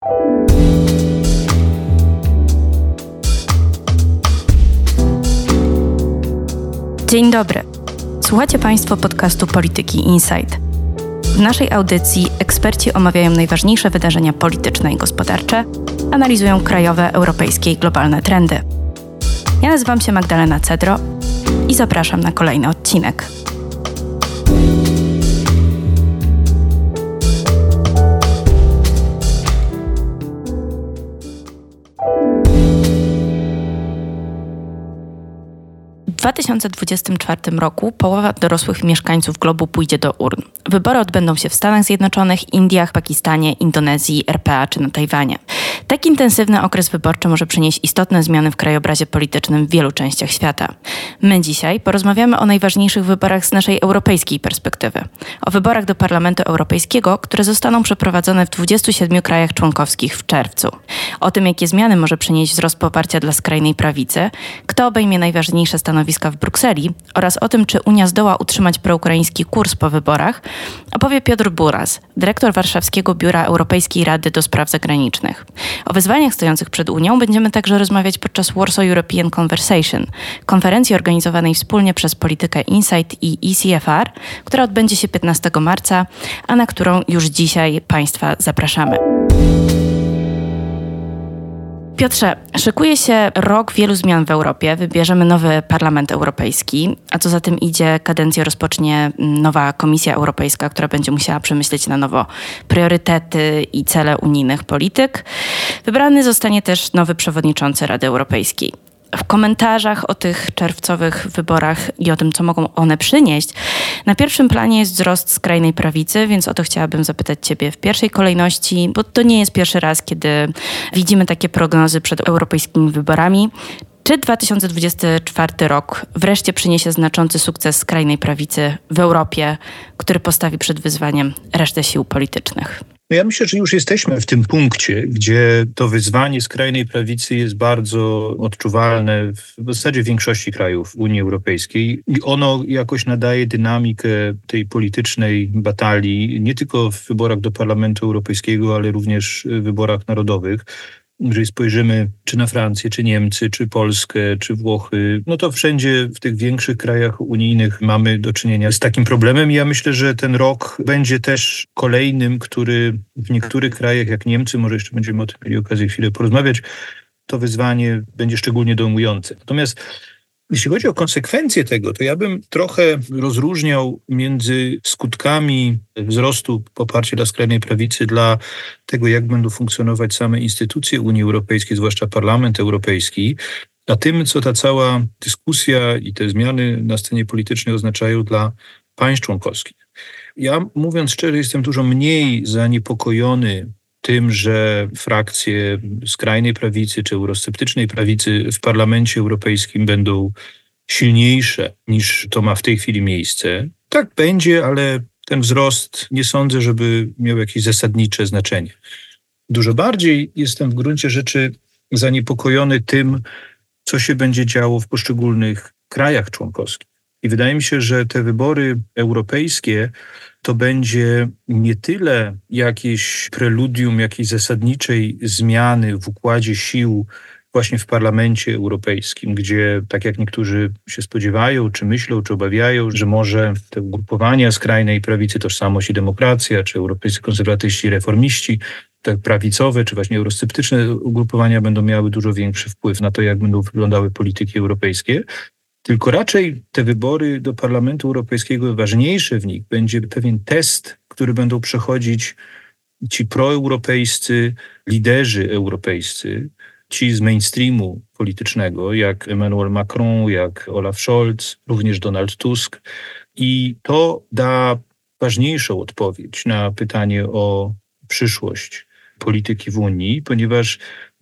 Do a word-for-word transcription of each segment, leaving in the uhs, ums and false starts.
Dzień dobry. Słuchacie Państwo podcastu Polityki Insight. W naszej audycji eksperci omawiają najważniejsze wydarzenia polityczne i gospodarcze, analizują krajowe, europejskie i globalne trendy. Ja nazywam się Magdalena Cedro i zapraszam na kolejny odcinek. W dwa tysiące dwudziestym czwartym roku połowa dorosłych mieszkańców globu pójdzie do urn. Wybory odbędą się w Stanach Zjednoczonych, Indiach, Pakistanie, Indonezji, R P A czy na Tajwanie. Tak intensywny okres wyborczy może przynieść istotne zmiany w krajobrazie politycznym w wielu częściach świata. My dzisiaj porozmawiamy o najważniejszych wyborach z naszej europejskiej perspektywy. O wyborach do Parlamentu Europejskiego, które zostaną przeprowadzone w dwudziestu siedmiu krajach członkowskich w czerwcu. O tym, jakie zmiany może przynieść wzrost poparcia dla skrajnej prawicy, kto obejmie najważniejsze stanowiska w Brukseli oraz o tym, czy Unia zdoła utrzymać proukraiński kurs po wyborach, opowie Piotr Buras, dyrektor Warszawskiego Biura Europejskiej Rady do Spraw Zagranicznych. O wyzwaniach stojących przed Unią będziemy także rozmawiać podczas Warsaw European Conversation, konferencji organizowanej wspólnie przez Politykę Insight i E C F R, która odbędzie się piętnastego marca, a na którą już dzisiaj Państwa zapraszamy. Piotrze, szykuje się rok wielu zmian w Europie. Wybierzemy nowy Parlament Europejski, a co za tym idzie, kadencję rozpocznie nowa Komisja Europejska, która będzie musiała przemyśleć na nowo priorytety i cele unijnych polityk. Wybrany zostanie też nowy przewodniczący Rady Europejskiej. W komentarzach o tych czerwcowych wyborach i o tym, co mogą one przynieść, na pierwszym planie jest wzrost skrajnej prawicy, więc o to chciałabym zapytać Ciebie w pierwszej kolejności, bo to nie jest pierwszy raz, kiedy widzimy takie prognozy przed europejskimi wyborami. Czy dwa tysiące dwudziesty czwarty rok wreszcie przyniesie znaczący sukces skrajnej prawicy w Europie, który postawi przed wyzwaniem resztę sił politycznych? No ja myślę, że już jesteśmy w tym punkcie, gdzie to wyzwanie skrajnej prawicy jest bardzo odczuwalne w zasadzie w większości krajów Unii Europejskiej i ono jakoś nadaje dynamikę tej politycznej batalii, nie tylko w wyborach do Parlamentu Europejskiego, ale również w wyborach narodowych. Jeżeli spojrzymy czy na Francję, czy Niemcy, czy Polskę, czy Włochy, no to wszędzie w tych większych krajach unijnych mamy do czynienia z takim problemem. I ja myślę, że ten rok będzie też kolejnym, który w niektórych krajach, jak Niemcy, może jeszcze będziemy o tym mieli okazję chwilę porozmawiać, to wyzwanie będzie szczególnie dojmujące. Natomiast jeśli chodzi o konsekwencje tego, to ja bym trochę rozróżniał między skutkami wzrostu poparcia dla skrajnej prawicy, dla tego, jak będą funkcjonować same instytucje Unii Europejskiej, zwłaszcza Parlament Europejski, a tym, co ta cała dyskusja i te zmiany na scenie politycznej oznaczają dla państw członkowskich. Ja, mówiąc szczerze, jestem dużo mniej zaniepokojony tym, że frakcje skrajnej prawicy czy eurosceptycznej prawicy w Parlamencie Europejskim będą silniejsze niż to ma w tej chwili miejsce. Tak będzie, ale ten wzrost nie sądzę, żeby miał jakieś zasadnicze znaczenie. Dużo bardziej jestem w gruncie rzeczy zaniepokojony tym, co się będzie działo w poszczególnych krajach członkowskich. I wydaje mi się, że te wybory europejskie to będzie nie tyle jakieś preludium jakiejś zasadniczej zmiany w układzie sił właśnie w Parlamencie Europejskim, gdzie tak jak niektórzy się spodziewają, czy myślą, czy obawiają, że może te ugrupowania skrajnej prawicy, Tożsamość i Demokracja, czy europejscy konserwatyści i reformiści, te prawicowe, czy właśnie eurosceptyczne ugrupowania będą miały dużo większy wpływ na to, jak będą wyglądały polityki europejskie. Tylko raczej te wybory do Parlamentu Europejskiego, ważniejsze w nich będzie pewien test, który będą przechodzić ci proeuropejscy liderzy europejscy, ci z mainstreamu politycznego, jak Emmanuel Macron, jak Olaf Scholz, również Donald Tusk. I to da ważniejszą odpowiedź na pytanie o przyszłość polityki w Unii, ponieważ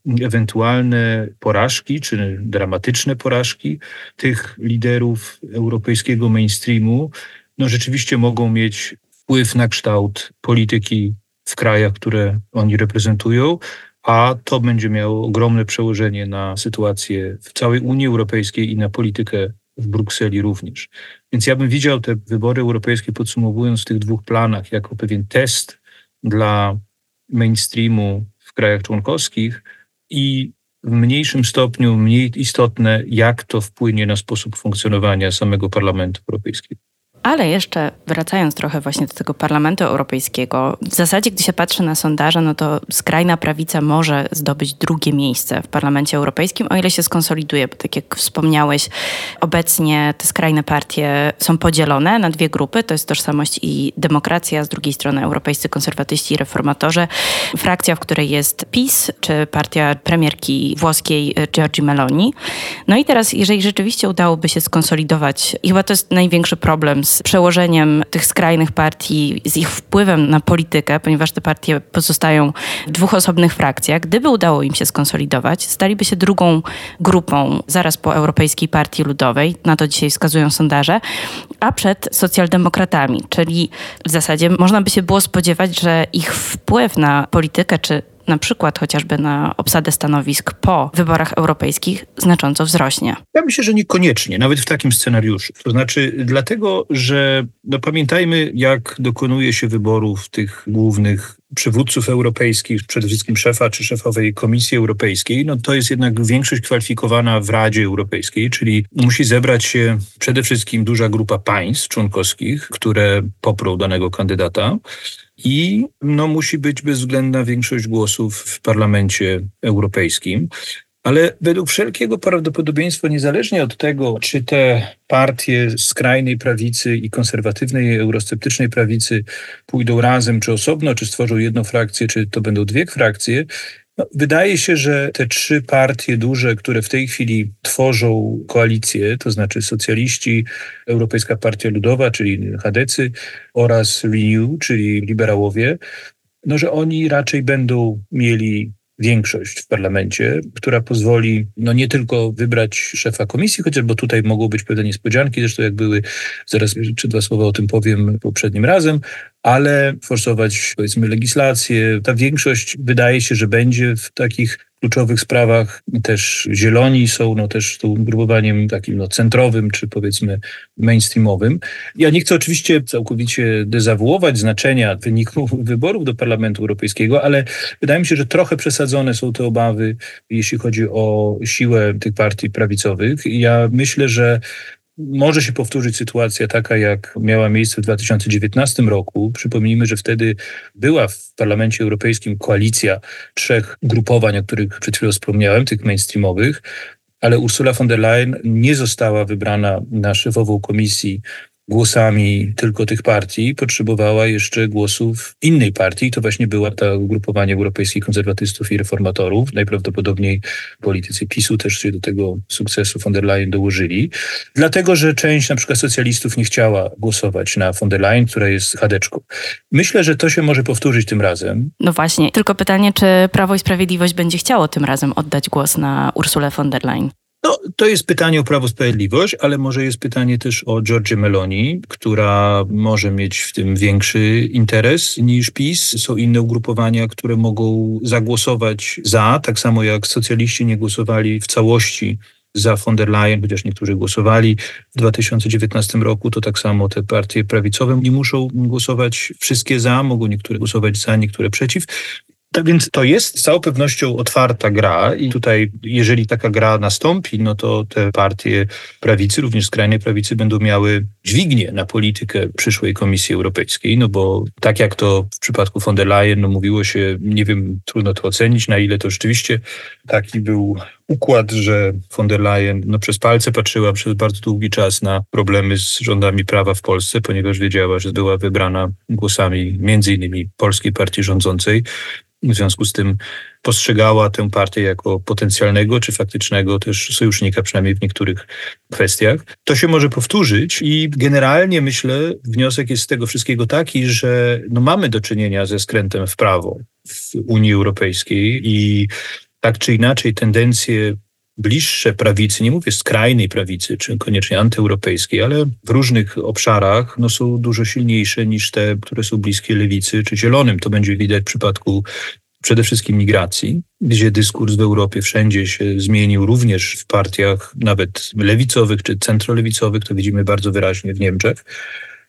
ewentualne porażki, czy dramatyczne porażki tych liderów europejskiego mainstreamu, no rzeczywiście mogą mieć wpływ na kształt polityki w krajach, które oni reprezentują, a to będzie miało ogromne przełożenie na sytuację w całej Unii Europejskiej i na politykę w Brukseli również. Więc ja bym widział te wybory europejskie, podsumowując w tych dwóch planach, jako pewien test dla mainstreamu w w krajach członkowskich i w mniejszym stopniu, mniej istotne, jak to wpłynie na sposób funkcjonowania samego Parlamentu Europejskiego. Ale jeszcze wracając trochę właśnie do tego Parlamentu Europejskiego, w zasadzie gdy się patrzy na sondaże, no to skrajna prawica może zdobyć drugie miejsce w Parlamencie Europejskim, o ile się skonsoliduje, bo tak jak wspomniałeś, obecnie te skrajne partie są podzielone na dwie grupy, to jest Tożsamość i Demokracja, z drugiej strony Europejscy Konserwatyści i Reformatorzy, frakcja, w której jest PiS, czy partia premierki włoskiej Giorgi Meloni. No i teraz, jeżeli rzeczywiście udałoby się skonsolidować, i chyba to jest największy problem z przełożeniem tych skrajnych partii, z ich wpływem na politykę, ponieważ te partie pozostają w dwóch osobnych frakcjach. Gdyby udało im się skonsolidować, staliby się drugą grupą zaraz po Europejskiej Partii Ludowej, na to dzisiaj wskazują sondaże, a przed socjaldemokratami, czyli w zasadzie można by się było spodziewać, że ich wpływ na politykę, czy na przykład chociażby na obsadę stanowisk po wyborach europejskich znacząco wzrośnie. Ja myślę, że niekoniecznie, nawet w takim scenariuszu. To znaczy dlatego, że no pamiętajmy, jak dokonuje się wyborów tych głównych przywódców europejskich, przede wszystkim szefa czy szefowej Komisji Europejskiej. No to jest jednak większość kwalifikowana w Radzie Europejskiej, czyli musi zebrać się przede wszystkim duża grupa państw członkowskich, które poprą danego kandydata. I no, musi być bezwzględna większość głosów w Parlamencie Europejskim. Ale według wszelkiego prawdopodobieństwa, niezależnie od tego, czy te partie skrajnej prawicy i konserwatywnej, eurosceptycznej prawicy pójdą razem, czy osobno, czy stworzą jedną frakcję, czy to będą dwie frakcje, no, wydaje się, że te trzy partie duże, które w tej chwili tworzą koalicję, to znaczy socjaliści, Europejska Partia Ludowa, czyli chadecy, oraz Renew, czyli liberałowie, no, że oni raczej będą mieli większość w parlamencie, która pozwoli no nie tylko wybrać szefa komisji, chociaż bo tutaj mogą być pewne niespodzianki, zresztą jak były, zaraz czy dwa słowa o tym powiem poprzednim razem, ale forsować powiedzmy legislację. Ta większość wydaje się, że będzie w takich kluczowych sprawach. Też zieloni są no też tą ugrupowaniem takim no centrowym, czy powiedzmy mainstreamowym. Ja nie chcę oczywiście całkowicie dezawuować znaczenia wyniku wyborów do Parlamentu Europejskiego, ale wydaje mi się, że trochę przesadzone są te obawy, jeśli chodzi o siłę tych partii prawicowych. Ja myślę, że może się powtórzyć sytuacja taka, jak miała miejsce w dwa tysiące dziewiętnastym roku. Przypomnijmy, że wtedy była w Parlamencie Europejskim koalicja trzech grupowań, o których przed chwilą wspomniałem, tych mainstreamowych, ale Ursula von der Leyen nie została wybrana na szefową komisji głosami tylko tych partii, potrzebowała jeszcze głosów innej partii. To właśnie była to ugrupowanie Europejskich Konserwatystów i Reformatorów. Najprawdopodobniej politycy PiSu też się do tego sukcesu von der Leyen dołożyli. Dlatego, że część na przykład socjalistów nie chciała głosować na von der Leyen, która jest chadeczką. Myślę, że to się może powtórzyć tym razem. No właśnie, tylko pytanie, czy Prawo i Sprawiedliwość będzie chciało tym razem oddać głos na Ursulę von der Leyen? No, to jest pytanie o Prawo i Sprawiedliwość, ale może jest pytanie też o Giorgię Meloni, która może mieć w tym większy interes niż PiS. Są inne ugrupowania, które mogą zagłosować za, tak samo jak socjaliści nie głosowali w całości za von der Leyen, chociaż niektórzy głosowali w dwa tysiące dziewiętnastym roku, to tak samo te partie prawicowe nie muszą głosować wszystkie za, mogą niektóre głosować za, niektóre przeciw. Tak więc to jest z całą pewnością otwarta gra i tutaj, jeżeli taka gra nastąpi, no to te partie prawicy, również skrajnej prawicy, będą miały dźwignię na politykę przyszłej Komisji Europejskiej, no bo tak jak to w przypadku von der Leyen, no mówiło się, nie wiem, trudno to ocenić, na ile to rzeczywiście taki był układ, że von der Leyen no, przez palce patrzyła przez bardzo długi czas na problemy z rządami prawa w Polsce, ponieważ wiedziała, że była wybrana głosami między innymi polskiej partii rządzącej. W związku z tym postrzegała tę partię jako potencjalnego czy faktycznego też sojusznika, przynajmniej w niektórych kwestiach. To się może powtórzyć i generalnie myślę, wniosek jest z tego wszystkiego taki, że no mamy do czynienia ze skrętem w prawo w Unii Europejskiej i tak czy inaczej tendencje bliższe prawicy, nie mówię skrajnej prawicy, czy koniecznie antyeuropejskiej, ale w różnych obszarach no, są dużo silniejsze niż te, które są bliskie lewicy czy zielonym. To będzie widać w przypadku przede wszystkim migracji, gdzie dyskurs w Europie wszędzie się zmienił, również w partiach nawet lewicowych czy centrolewicowych, to widzimy bardzo wyraźnie w Niemczech.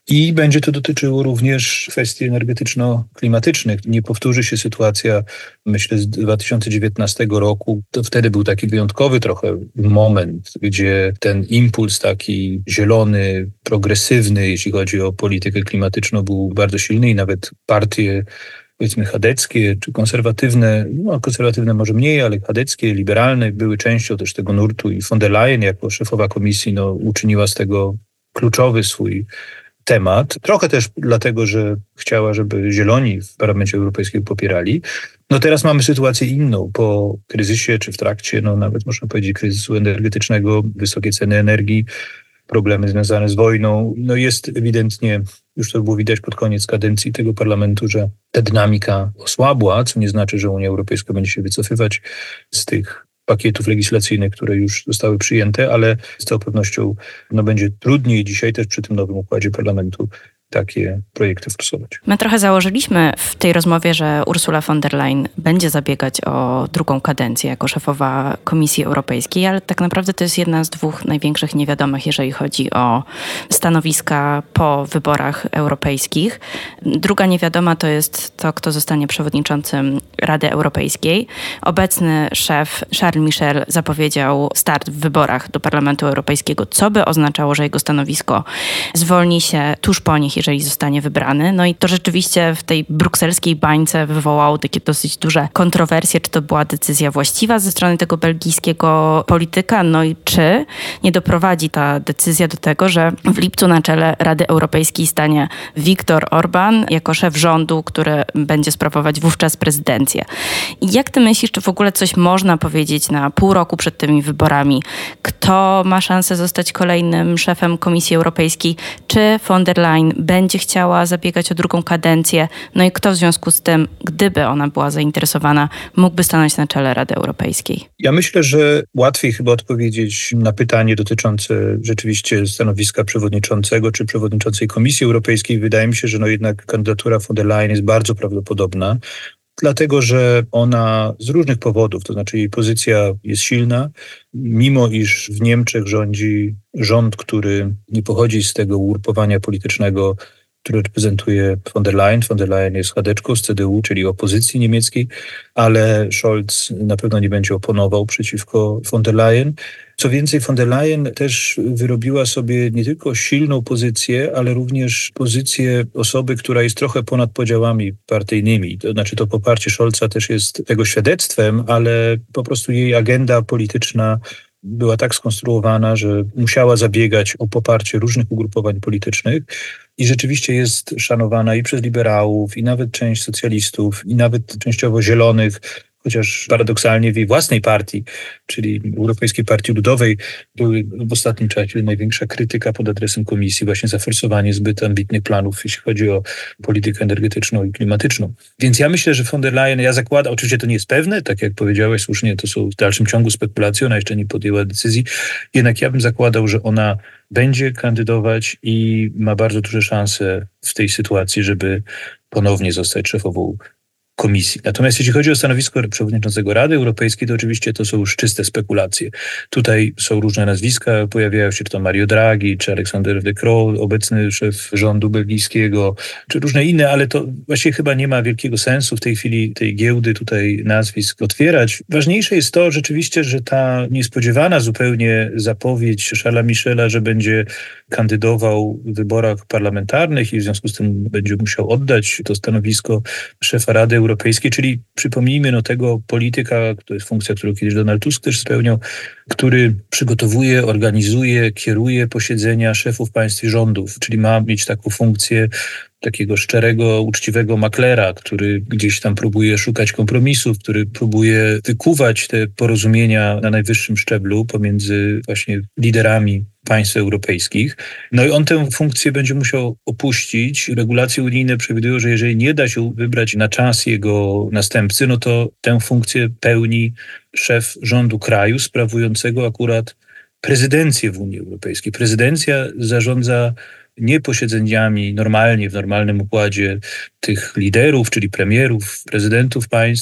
I będzie to dotyczyło również kwestii energetyczno-klimatycznych. Nie powtórzy się sytuacja, myślę, z dwa tysiące dziewiętnastego roku. To wtedy był taki wyjątkowy trochę moment, gdzie ten impuls taki zielony, progresywny, jeśli chodzi o politykę klimatyczną, był bardzo silny i nawet partie, powiedzmy, chadeckie czy konserwatywne, no konserwatywne może mniej, ale chadeckie, liberalne, były częścią też tego nurtu i von der Leyen jako szefowa komisji no, uczyniła z tego kluczowy swój temat. Trochę też dlatego, że chciała, żeby zieloni w Parlamencie Europejskim popierali. No teraz mamy sytuację inną. Po kryzysie, czy w trakcie, no nawet można powiedzieć kryzysu energetycznego, wysokie ceny energii, problemy związane z wojną. No jest ewidentnie, już to było widać pod koniec kadencji tego parlamentu, że ta dynamika osłabła, co nie znaczy, że Unia Europejska będzie się wycofywać z tych pakietów legislacyjnych, które już zostały przyjęte, ale z całą pewnością no, będzie trudniej dzisiaj też przy tym nowym układzie parlamentu takie projekty forsować. My trochę założyliśmy w tej rozmowie, że Ursula von der Leyen będzie zabiegać o drugą kadencję jako szefowa Komisji Europejskiej, ale tak naprawdę to jest jedna z dwóch największych niewiadomych, jeżeli chodzi o stanowiska po wyborach europejskich. Druga niewiadoma to jest to, kto zostanie przewodniczącym Rady Europejskiej. Obecny szef Charles Michel zapowiedział start w wyborach do Parlamentu Europejskiego, co by oznaczało, że jego stanowisko zwolni się tuż po nich, jeżeli zostanie wybrany. No i to rzeczywiście w tej brukselskiej bańce wywołało takie dosyć duże kontrowersje, czy to była decyzja właściwa ze strony tego belgijskiego polityka, no i czy nie doprowadzi ta decyzja do tego, że w lipcu na czele Rady Europejskiej stanie Viktor Orbán jako szef rządu, który będzie sprawować wówczas prezydencję. I jak ty myślisz, czy w ogóle coś można powiedzieć na pół roku przed tymi wyborami? Kto ma szansę zostać kolejnym szefem Komisji Europejskiej? Czy von der Leyen będzie chciała zabiegać o drugą kadencję? No i kto w związku z tym, gdyby ona była zainteresowana, mógłby stanąć na czele Rady Europejskiej? Ja myślę, że łatwiej chyba odpowiedzieć na pytanie dotyczące rzeczywiście stanowiska przewodniczącego czy przewodniczącej Komisji Europejskiej. Wydaje mi się, że no jednak kandydatura von der Leyen jest bardzo prawdopodobna. Dlatego, że ona z różnych powodów, to znaczy jej pozycja jest silna, mimo iż w Niemczech rządzi rząd, który nie pochodzi z tego ugrupowania politycznego, który reprezentuje von der Leyen. Von der Leyen jest chadeczką z C D U, czyli opozycji niemieckiej, ale Scholz na pewno nie będzie oponował przeciwko von der Leyen. Co więcej, von der Leyen też wyrobiła sobie nie tylko silną pozycję, ale również pozycję osoby, która jest trochę ponad podziałami partyjnymi. To znaczy to poparcie Scholza też jest tego świadectwem, ale po prostu jej agenda polityczna była tak skonstruowana, że musiała zabiegać o poparcie różnych ugrupowań politycznych i rzeczywiście jest szanowana i przez liberałów, i nawet część socjalistów, i nawet częściowo zielonych, chociaż paradoksalnie w jej własnej partii, czyli Europejskiej Partii Ludowej, były w ostatnim czasie największa krytyka pod adresem Komisji właśnie za forsowanie zbyt ambitnych planów, jeśli chodzi o politykę energetyczną i klimatyczną. Więc ja myślę, że von der Leyen, ja zakładam, oczywiście to nie jest pewne, tak jak powiedziałeś słusznie, to są w dalszym ciągu spekulacje, ona jeszcze nie podjęła decyzji, jednak ja bym zakładał, że ona będzie kandydować i ma bardzo duże szanse w tej sytuacji, żeby ponownie zostać szefową Komisji. Natomiast jeśli chodzi o stanowisko przewodniczącego Rady Europejskiej, to oczywiście to są już czyste spekulacje. Tutaj są różne nazwiska, pojawiają się czy to Mario Draghi, czy Alexander De Croo, obecny szef rządu belgijskiego, czy różne inne, ale to właściwie chyba nie ma wielkiego sensu w tej chwili tej giełdy tutaj nazwisk otwierać. Ważniejsze jest to rzeczywiście, że ta niespodziewana zupełnie zapowiedź Charlesa Michela, że będzie kandydował w wyborach parlamentarnych i w związku z tym będzie musiał oddać to stanowisko szefa Rady Europejskiej, czyli przypomnijmy no tego polityka, to jest funkcja, którą kiedyś Donald Tusk też spełniał, który przygotowuje, organizuje, kieruje posiedzenia szefów państw i rządów, czyli ma mieć taką funkcję takiego szczerego, uczciwego maklera, który gdzieś tam próbuje szukać kompromisów, który próbuje wykuwać te porozumienia na najwyższym szczeblu pomiędzy właśnie liderami państw europejskich. No i on tę funkcję będzie musiał opuścić. Regulacje unijne przewidują, że jeżeli nie da się wybrać na czas jego następcy, no to tę funkcję pełni szef rządu kraju sprawującego akurat prezydencję w Unii Europejskiej. Prezydencja zarządza nie posiedzeniami normalnie, w normalnym układzie tych liderów, czyli premierów, prezydentów państw,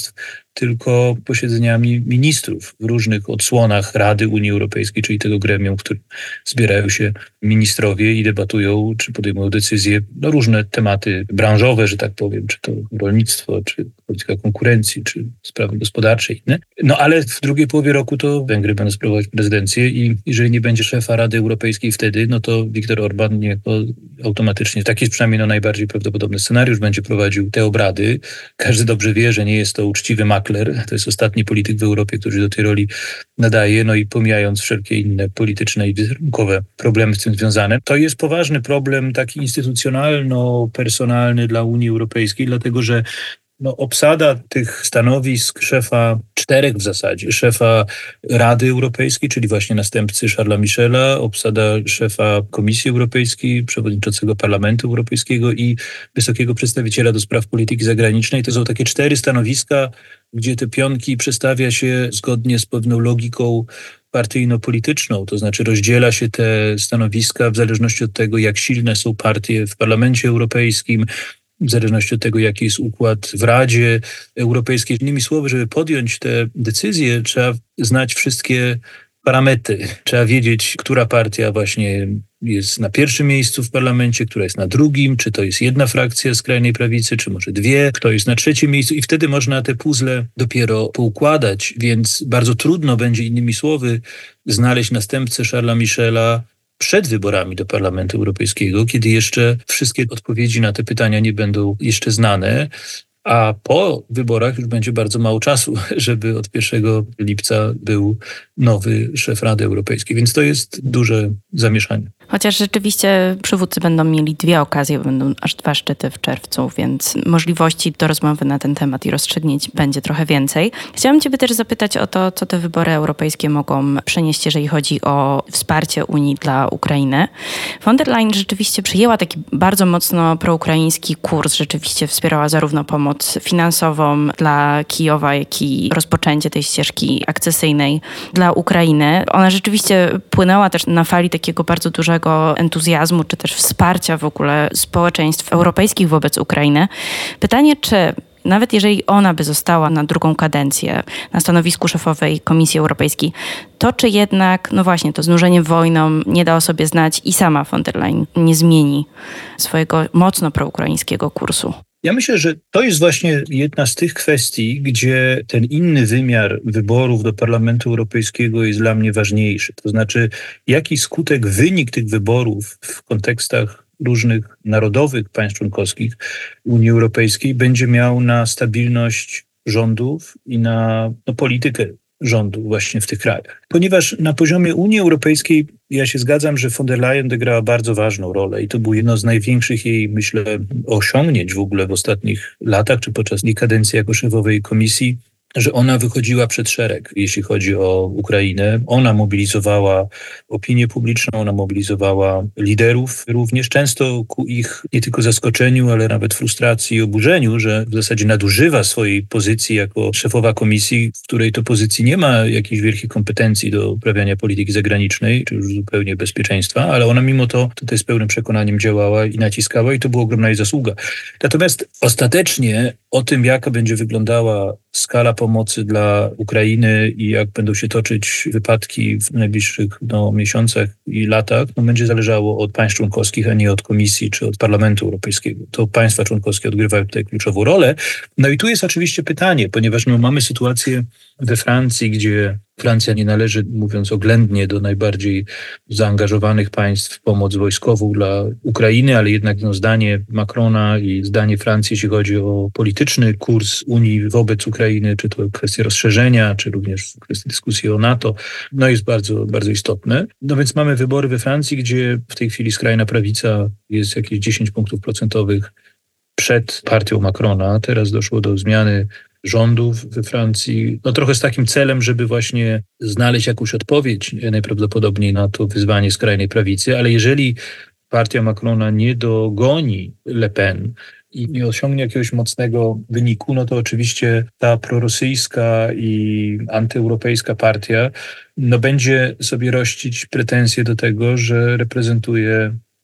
tylko posiedzeniami ministrów w różnych odsłonach Rady Unii Europejskiej, czyli tego gremium, w którym zbierają się ministrowie i debatują, czy podejmują decyzje na różne tematy branżowe, że tak powiem, czy to rolnictwo, czy polityka konkurencji, czy sprawy gospodarcze i inne. No ale w drugiej połowie roku to Węgry będą sprawować prezydencję i jeżeli nie będzie szefa Rady Europejskiej wtedy, no to Viktor Orbán niejako automatycznie, taki jest przynajmniej no najbardziej prawdopodobny scenariusz, będzie prowadził te obrady. Każdy dobrze wie, że nie jest to uczciwy makler, to jest ostatni polityk w Europie, który do tej roli nadaje, no i pomijając wszelkie inne polityczne i wizerunkowe problemy z tym związane, to jest poważny problem taki instytucjonalno-personalny dla Unii Europejskiej, dlatego że no, obsada tych stanowisk szefa, czterech w zasadzie, szefa Rady Europejskiej, czyli właśnie następcy Charlesa Michela, obsada szefa Komisji Europejskiej, przewodniczącego Parlamentu Europejskiego i wysokiego przedstawiciela do spraw polityki zagranicznej. To są takie cztery stanowiska, gdzie te pionki przestawia się zgodnie z pewną logiką partyjno-polityczną, to znaczy rozdziela się te stanowiska w zależności od tego, jak silne są partie w Parlamencie Europejskim, w zależności od tego, jaki jest układ w Radzie Europejskiej. Innymi słowy, żeby podjąć te decyzje, trzeba znać wszystkie parametry. Trzeba wiedzieć, która partia właśnie jest na pierwszym miejscu w parlamencie, która jest na drugim, czy to jest jedna frakcja skrajnej prawicy, czy może dwie, kto jest na trzecim miejscu i wtedy można te puzzle dopiero poukładać, więc bardzo trudno będzie, innymi słowy, znaleźć następcę Charlesa Michela przed wyborami do Parlamentu Europejskiego, kiedy jeszcze wszystkie odpowiedzi na te pytania nie będą jeszcze znane, a po wyborach już będzie bardzo mało czasu, żeby od pierwszego lipca był nowy szef Rady Europejskiej, więc to jest duże zamieszanie. Chociaż rzeczywiście przywódcy będą mieli dwie okazje, będą aż dwa szczyty w czerwcu, więc możliwości do rozmowy na ten temat i rozstrzygnięć będzie trochę więcej. Chciałam Ciebie też zapytać o to, co te wybory europejskie mogą przynieść, jeżeli chodzi o wsparcie Unii dla Ukrainy. Von der Leyen rzeczywiście przyjęła taki bardzo mocno proukraiński kurs, rzeczywiście wspierała zarówno pomoc finansową dla Kijowa, jak i rozpoczęcie tej ścieżki akcesyjnej dla Ukrainy. Ona rzeczywiście płynęła też na fali takiego bardzo dużego entuzjazmu, czy też wsparcia w ogóle społeczeństw europejskich wobec Ukrainy. Pytanie, czy nawet jeżeli ona by została na drugą kadencję na stanowisku szefowej Komisji Europejskiej, to czy jednak, no właśnie, to znużenie wojną nie da o sobie znać i sama von der Leyen nie zmieni swojego mocno proukraińskiego kursu? Ja myślę, że to jest właśnie jedna z tych kwestii, gdzie ten inny wymiar wyborów do Parlamentu Europejskiego jest dla mnie ważniejszy. To znaczy, jaki skutek wynik tych wyborów w kontekstach różnych narodowych państw członkowskich Unii Europejskiej będzie miał na stabilność rządów i na no, politykę rządu właśnie w tych krajach. Ponieważ na poziomie Unii Europejskiej ja się zgadzam, że von der Leyen odegrała bardzo ważną rolę i to było jedno z największych jej, myślę, osiągnięć w ogóle w ostatnich latach, czy podczas jej kadencji jako szefowej komisji, że ona wychodziła przed szereg, jeśli chodzi o Ukrainę. Ona mobilizowała opinię publiczną, ona mobilizowała liderów również, często ku ich nie tylko zaskoczeniu, ale nawet frustracji i oburzeniu, że w zasadzie nadużywa swojej pozycji jako szefowa komisji, w której to pozycji nie ma jakichś wielkich kompetencji do uprawiania polityki zagranicznej, czy już zupełnie bezpieczeństwa, ale ona mimo to tutaj z pełnym przekonaniem działała i naciskała i to była ogromna jej zasługa. Natomiast ostatecznie o tym, jaka będzie wyglądała skala pomocy dla Ukrainy i jak będą się toczyć wypadki w najbliższych no, miesiącach i latach, no, będzie zależało od państw członkowskich, a nie od Komisji czy od Parlamentu Europejskiego. To państwa członkowskie odgrywają tutaj kluczową rolę. No i tu jest oczywiście pytanie, ponieważ no, mamy sytuację we Francji, gdzie Francja nie należy, mówiąc oględnie, do najbardziej zaangażowanych państw w pomoc wojskową dla Ukrainy, ale jednak no, zdanie Macrona i zdanie Francji, jeśli chodzi o polityczny kurs Unii wobec Ukrainy, czy to kwestia rozszerzenia, czy również kwestia dyskusji o NATO, no jest bardzo, bardzo istotne. No więc mamy wybory we Francji, gdzie w tej chwili skrajna prawica jest jakieś dziesięć punktów procentowych przed partią Macrona. Teraz doszło do zmiany rządów we Francji, no trochę z takim celem, żeby właśnie znaleźć jakąś odpowiedź najprawdopodobniej na to wyzwanie skrajnej prawicy, ale jeżeli partia Macrona nie dogoni Le Pen i nie osiągnie jakiegoś mocnego wyniku, no to oczywiście ta prorosyjska i antyeuropejska partia no będzie sobie rościć pretensje do tego, że reprezentuje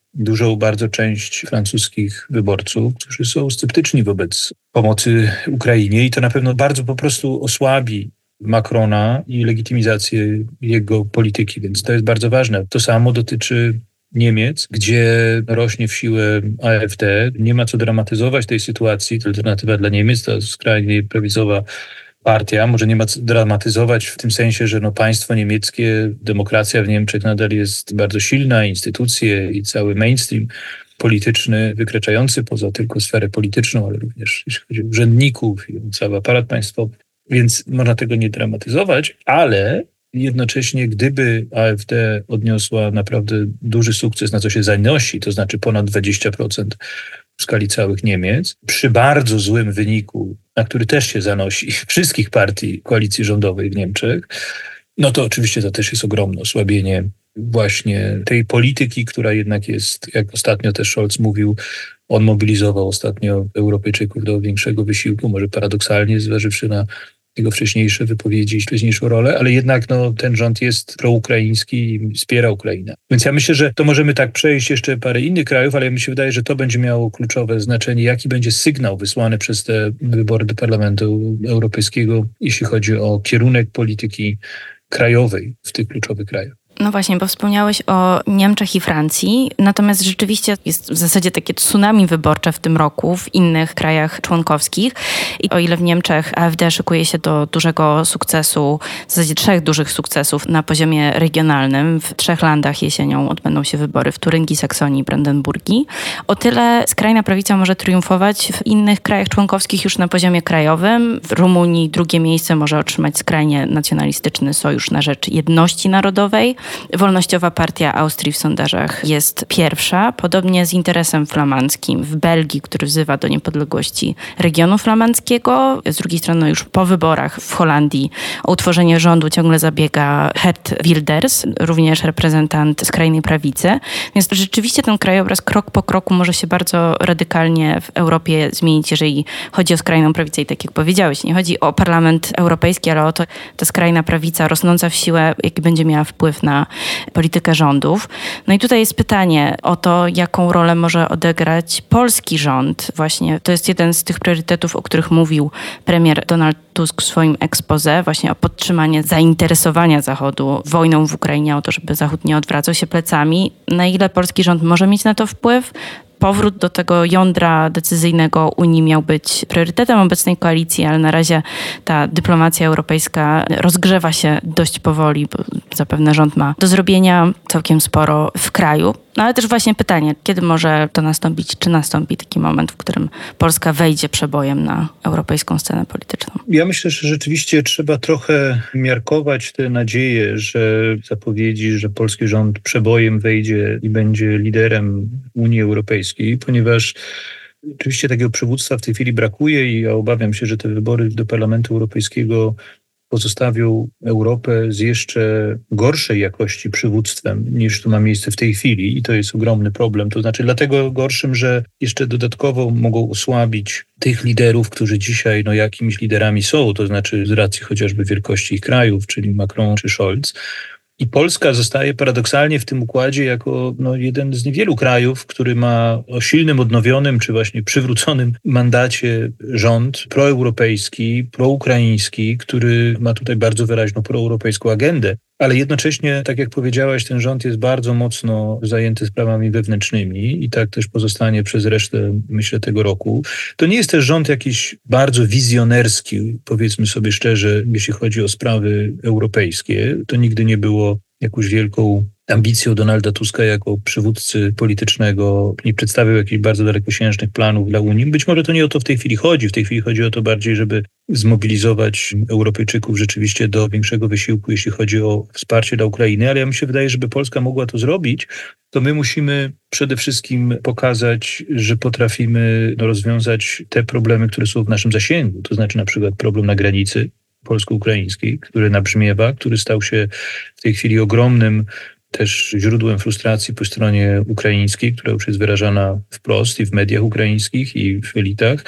dużą bardzo część francuskich wyborców, którzy są sceptyczni wobec pomocy Ukrainie i to na pewno bardzo po prostu osłabi Macrona i legitymizację jego polityki, więc to jest bardzo ważne. To samo dotyczy Niemiec, gdzie rośnie w siłę A F D. Nie ma co dramatyzować tej sytuacji. To alternatywa dla Niemiec, to skrajnie prawicowa partia. Może nie ma co dramatyzować w tym sensie, że no państwo niemieckie, demokracja w Niemczech nadal jest bardzo silna, instytucje i cały mainstream polityczny, wykraczający poza tylko sferę polityczną, ale również jeśli chodzi o urzędników i cały aparat państwowy. Więc można tego nie dramatyzować, ale jednocześnie gdyby A F D odniosła naprawdę duży sukces, na co się zanosi, to znaczy ponad dwadzieścia procent w skali całych Niemiec, przy bardzo złym wyniku, na który też się zanosi wszystkich partii koalicji rządowej w Niemczech, no to oczywiście to też jest ogromne osłabienie właśnie tej polityki, która jednak jest, jak ostatnio też Scholz mówił, on mobilizował ostatnio Europejczyków do większego wysiłku, może paradoksalnie zważywszy na jego wcześniejsze wypowiedzi i wcześniejszą rolę, ale jednak no, ten rząd jest proukraiński i wspiera Ukrainę. Więc ja myślę, że to możemy tak przejść jeszcze parę innych krajów, ale mi się wydaje, że to będzie miało kluczowe znaczenie, jaki będzie sygnał wysłany przez te wybory do Parlamentu Europejskiego, jeśli chodzi o kierunek polityki krajowej w tych kluczowych krajach. No właśnie, bo wspomniałeś o Niemczech i Francji, natomiast rzeczywiście jest w zasadzie takie tsunami wyborcze w tym roku w innych krajach członkowskich. I o ile w Niemczech A F D szykuje się do dużego sukcesu, w zasadzie trzech dużych sukcesów na poziomie regionalnym, w trzech landach jesienią odbędą się wybory w Turyngii, Saksonii i Brandenburgii, o tyle skrajna prawica może triumfować w innych krajach członkowskich już na poziomie krajowym. W Rumunii drugie miejsce może otrzymać skrajnie nacjonalistyczny Sojusz na rzecz Jedności Narodowej. Wolnościowa Partia Austrii w sondażach jest pierwsza, podobnie z interesem flamandzkim w Belgii, który wzywa do niepodległości regionu flamandzkiego. Z drugiej strony już po wyborach w Holandii o utworzenie rządu ciągle zabiega Geert Wilders, również reprezentant skrajnej prawicy. Więc rzeczywiście ten krajobraz krok po kroku może się bardzo radykalnie w Europie zmienić, jeżeli chodzi o skrajną prawicę. I tak jak powiedziałeś, nie chodzi o Parlament Europejski, ale o to, ta skrajna prawica rosnąca w siłę, jaki będzie miała wpływ na politykę rządów. No i tutaj jest pytanie o to, jaką rolę może odegrać polski rząd. Właśnie to jest jeden z tych priorytetów, o których mówił premier Donald Tusk w swoim exposé, właśnie o podtrzymanie zainteresowania Zachodu wojną w Ukrainie, o to, żeby Zachód nie odwracał się plecami. Na ile polski rząd może mieć na to wpływ? Powrót do tego jądra decyzyjnego Unii miał być priorytetem obecnej koalicji, ale na razie ta dyplomacja europejska rozgrzewa się dość powoli, bo zapewne rząd ma do zrobienia całkiem sporo w kraju. No ale też właśnie pytanie, kiedy może to nastąpić, czy nastąpi taki moment, w którym Polska wejdzie przebojem na europejską scenę polityczną? Ja myślę, że rzeczywiście trzeba trochę miarkować te nadzieje, że zapowiedzi, że polski rząd przebojem wejdzie i będzie liderem Unii Europejskiej, ponieważ oczywiście takiego przywództwa w tej chwili brakuje i ja obawiam się, że te wybory do Parlamentu Europejskiego pozostawią Europę z jeszcze gorszej jakości przywództwem niż to ma miejsce w tej chwili i to jest ogromny problem. To znaczy dlatego gorszym, że jeszcze dodatkowo mogą osłabić tych liderów, którzy dzisiaj no, jakimiś liderami są, to znaczy z racji chociażby wielkości ich krajów, czyli Macron czy Scholz. I Polska zostaje paradoksalnie w tym układzie jako no, jeden z niewielu krajów, który ma o silnym, odnowionym czy właśnie przywróconym mandacie rząd proeuropejski, proukraiński, który ma tutaj bardzo wyraźną proeuropejską agendę. Ale jednocześnie, tak jak powiedziałaś, ten rząd jest bardzo mocno zajęty sprawami wewnętrznymi i tak też pozostanie przez resztę, myślę, tego roku. To nie jest też rząd jakiś bardzo wizjonerski, powiedzmy sobie szczerze, jeśli chodzi o sprawy europejskie. To nigdy nie było jakąś wielką ambicją Donalda Tuska jako przywódcy politycznego, nie przedstawiał jakichś bardzo dalekosiężnych planów dla Unii. Być może to nie o to w tej chwili chodzi. W tej chwili chodzi o to bardziej, żeby zmobilizować Europejczyków rzeczywiście do większego wysiłku, jeśli chodzi o wsparcie dla Ukrainy. Ale ja mi się wydaje, żeby Polska mogła to zrobić, to my musimy przede wszystkim pokazać, że potrafimy no, rozwiązać te problemy, które są w naszym zasięgu. To znaczy na przykład problem na granicy polsko-ukraińskiej, który nabrzmiewa, który stał się w tej chwili ogromnym też źródłem frustracji po stronie ukraińskiej, która już jest wyrażana wprost i w mediach ukraińskich, i w elitach.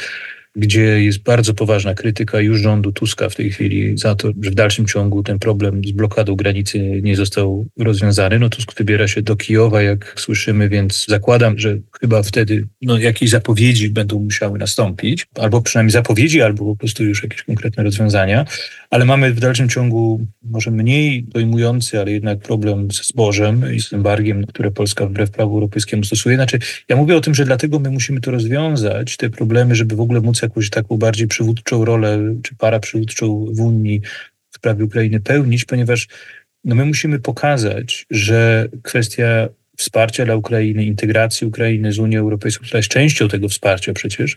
gdzie jest bardzo poważna krytyka już rządu Tuska w tej chwili za to, że w dalszym ciągu ten problem z blokadą granicy nie został rozwiązany. No Tusk wybiera się do Kijowa, jak słyszymy, więc zakładam, że chyba wtedy no, jakieś zapowiedzi będą musiały nastąpić, albo przynajmniej zapowiedzi, albo po prostu już jakieś konkretne rozwiązania, ale mamy w dalszym ciągu może mniej dojmujący, ale jednak problem ze zbożem i z embargiem, które Polska wbrew prawu europejskiemu stosuje. Znaczy, ja mówię o tym, że dlatego my musimy to rozwiązać, te problemy, żeby w ogóle móc jakąś taką bardziej przywódczą rolę, czy paraprzywódczą w Unii w sprawie Ukrainy pełnić, ponieważ no my musimy pokazać, że kwestia wsparcia dla Ukrainy, integracji Ukrainy z Unią Europejską, która jest częścią tego wsparcia przecież,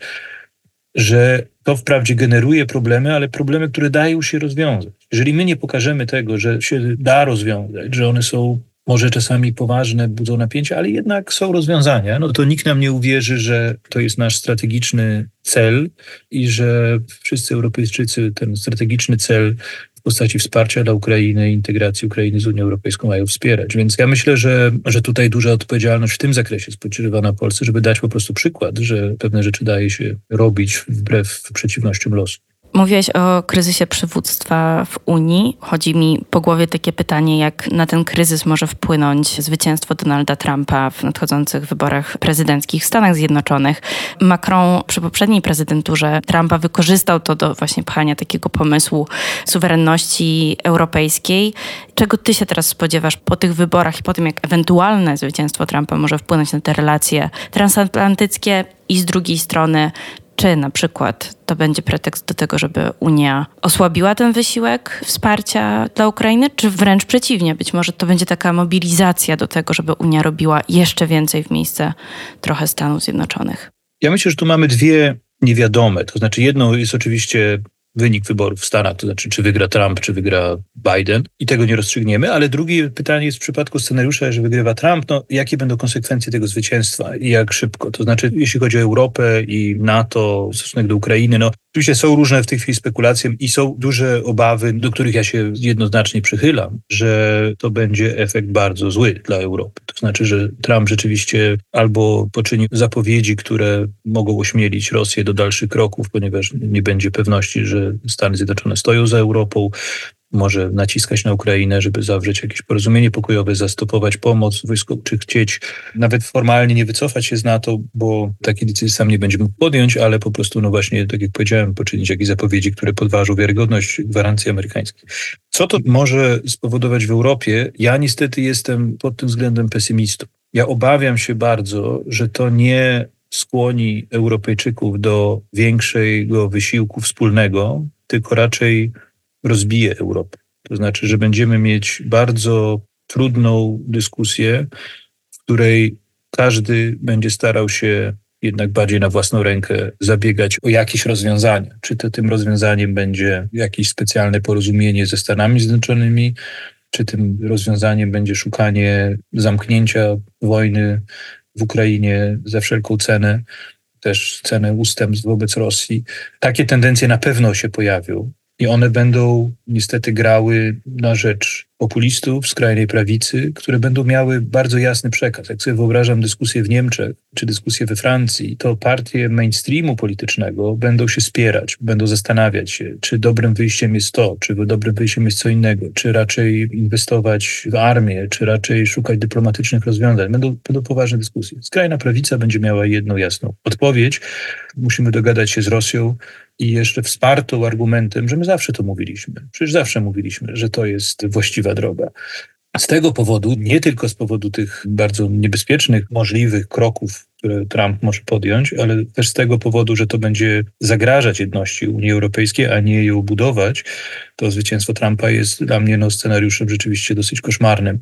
że to wprawdzie generuje problemy, ale problemy, które dają się rozwiązać. Jeżeli my nie pokażemy tego, że się da rozwiązać, że one są może czasami poważne, budzą napięcia, ale jednak są rozwiązania, no to nikt nam nie uwierzy, że to jest nasz strategiczny cel i że wszyscy Europejczycy ten strategiczny cel w postaci wsparcia dla Ukrainy, integracji Ukrainy z Unią Europejską mają wspierać. Więc ja myślę, że, że tutaj duża odpowiedzialność w tym zakresie spoczywa na Polsce, żeby dać po prostu przykład, że pewne rzeczy daje się robić wbrew przeciwnościom losu. Mówiłeś o kryzysie przywództwa w Unii. Chodzi mi po głowie takie pytanie, jak na ten kryzys może wpłynąć zwycięstwo Donalda Trumpa w nadchodzących wyborach prezydenckich w Stanach Zjednoczonych. Macron przy poprzedniej prezydenturze Trumpa wykorzystał to do właśnie pchania takiego pomysłu suwerenności europejskiej. Czego ty się teraz spodziewasz po tych wyborach i po tym, jak ewentualne zwycięstwo Trumpa może wpłynąć na te relacje transatlantyckie i z drugiej strony, czy na przykład to będzie pretekst do tego, żeby Unia osłabiła ten wysiłek wsparcia dla Ukrainy, czy wręcz przeciwnie, być może to będzie taka mobilizacja do tego, żeby Unia robiła jeszcze więcej w miejsce trochę Stanów Zjednoczonych? Ja myślę, że tu mamy dwie niewiadome. To znaczy jedno jest oczywiście wynik wyborów w Stanach, to znaczy czy wygra Trump, czy wygra Biden i tego nie rozstrzygniemy, ale drugie pytanie jest w przypadku scenariusza, że wygrywa Trump, no jakie będą konsekwencje tego zwycięstwa i jak szybko, to znaczy jeśli chodzi o Europę i NATO, stosunek do Ukrainy, no oczywiście są różne w tej chwili spekulacje i są duże obawy, do których ja się jednoznacznie przychylam, że to będzie efekt bardzo zły dla Europy. To znaczy, że Trump rzeczywiście albo poczyni zapowiedzi, które mogą ośmielić Rosję do dalszych kroków, ponieważ nie będzie pewności, że Stany Zjednoczone stoją za Europą, może naciskać na Ukrainę, żeby zawrzeć jakieś porozumienie pokojowe, zastopować pomoc wojskową, czy chcieć nawet formalnie nie wycofać się z NATO, bo takiej decyzji sam nie będzie mógł podjąć, ale po prostu, no właśnie, tak jak powiedziałem, poczynić jakieś zapowiedzi, które podważą wiarygodność gwarancji amerykańskich. Co to może spowodować w Europie? Ja niestety jestem pod tym względem pesymistą. Ja obawiam się bardzo, że to nie skłoni Europejczyków do większego wysiłku wspólnego, tylko raczej rozbije Europę. To znaczy, że będziemy mieć bardzo trudną dyskusję, w której każdy będzie starał się jednak bardziej na własną rękę zabiegać o jakieś rozwiązania. Czy to tym rozwiązaniem będzie jakieś specjalne porozumienie ze Stanami Zjednoczonymi, czy tym rozwiązaniem będzie szukanie zamknięcia wojny w Ukrainie za wszelką cenę, też cenę ustępstw wobec Rosji. Takie tendencje na pewno się pojawią i one będą niestety grały na rzecz populistów skrajnej prawicy, które będą miały bardzo jasny przekaz. Jak sobie wyobrażam dyskusję w Niemczech czy dyskusję we Francji, to partie mainstreamu politycznego będą się spierać, będą zastanawiać się, czy dobrym wyjściem jest to, czy dobrym wyjściem jest co innego, czy raczej inwestować w armię, czy raczej szukać dyplomatycznych rozwiązań. Będą, będą poważne dyskusje. Skrajna prawica będzie miała jedną jasną odpowiedź. Musimy dogadać się z Rosją i jeszcze wspartą argumentem, że my zawsze to mówiliśmy. Przecież zawsze mówiliśmy, że to jest właściwa droga. Z tego powodu, nie tylko z powodu tych bardzo niebezpiecznych, możliwych kroków, które Trump może podjąć, ale też z tego powodu, że to będzie zagrażać jedności Unii Europejskiej, a nie ją budować, to zwycięstwo Trumpa jest dla mnie no, scenariuszem rzeczywiście dosyć koszmarnym.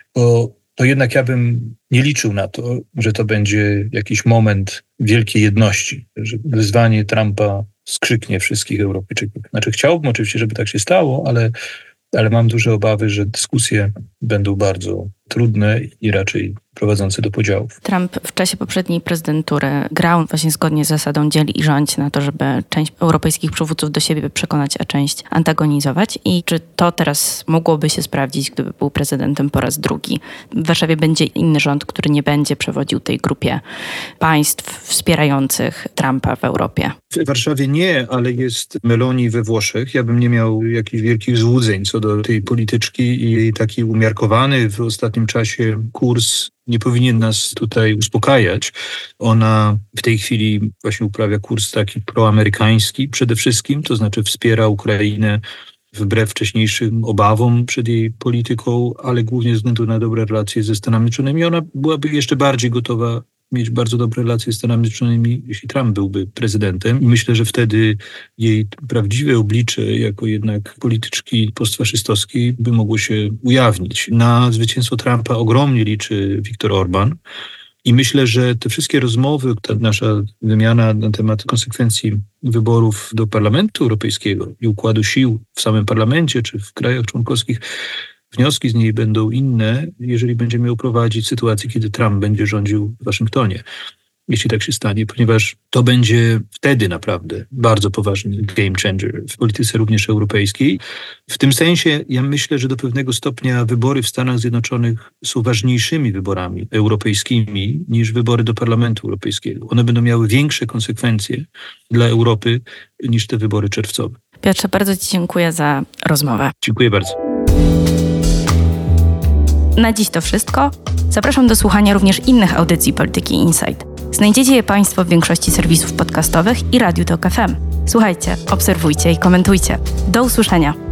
Bo to jednak ja bym nie liczył na to, że to będzie jakiś moment wielkiej jedności, że wyzwanie Trumpa skrzyknie wszystkich Europejczyków. Znaczy chciałbym oczywiście, żeby tak się stało, ale, ale mam duże obawy, że dyskusje będą bardzo trudne i raczej prowadzące do podziałów. Trump w czasie poprzedniej prezydentury grał właśnie zgodnie z zasadą dziel i rządź na to, żeby część europejskich przywódców do siebie przekonać, a część antagonizować. I czy to teraz mogłoby się sprawdzić, gdyby był prezydentem po raz drugi? W Warszawie będzie inny rząd, który nie będzie przewodził tej grupie państw wspierających Trumpa w Europie. W Warszawie nie, ale jest Meloni we Włoszech. Ja bym nie miał jakichś wielkich złudzeń co do tej polityczki i jej taki umiarkowany w ostatnim czasie kurs nie powinien nas tutaj uspokajać. Ona w tej chwili właśnie uprawia kurs taki proamerykański przede wszystkim, to znaczy wspiera Ukrainę wbrew wcześniejszym obawom przed jej polityką, ale głównie ze względu na dobre relacje ze Stanami Zjednoczonymi. Ona byłaby jeszcze bardziej gotowa mieć bardzo dobre relacje z Stanami Zjednoczonymi, jeśli Trump byłby prezydentem. I myślę, że wtedy jej prawdziwe oblicze, jako jednak polityczki postfaszystowskiej, by mogło się ujawnić. Na zwycięstwo Trumpa ogromnie liczy Viktor Orban. I myślę, że te wszystkie rozmowy, ta nasza wymiana na temat konsekwencji wyborów do Parlamentu Europejskiego i układu sił w samym parlamencie czy w krajach członkowskich, wnioski z niej będą inne, jeżeli będziemy ją prowadzić w sytuacji, kiedy Trump będzie rządził w Waszyngtonie. Jeśli tak się stanie, ponieważ to będzie wtedy naprawdę bardzo poważny game changer w polityce również europejskiej. W tym sensie ja myślę, że do pewnego stopnia wybory w Stanach Zjednoczonych są ważniejszymi wyborami europejskimi niż wybory do Parlamentu Europejskiego. One będą miały większe konsekwencje dla Europy niż te wybory czerwcowe. Piotrze, bardzo Ci dziękuję za rozmowę. Dziękuję bardzo. Na dziś to wszystko. Zapraszam do słuchania również innych audycji Polityki Insight. Znajdziecie je Państwo w większości serwisów podcastowych i Radiu Tok F M. Słuchajcie, obserwujcie i komentujcie. Do usłyszenia.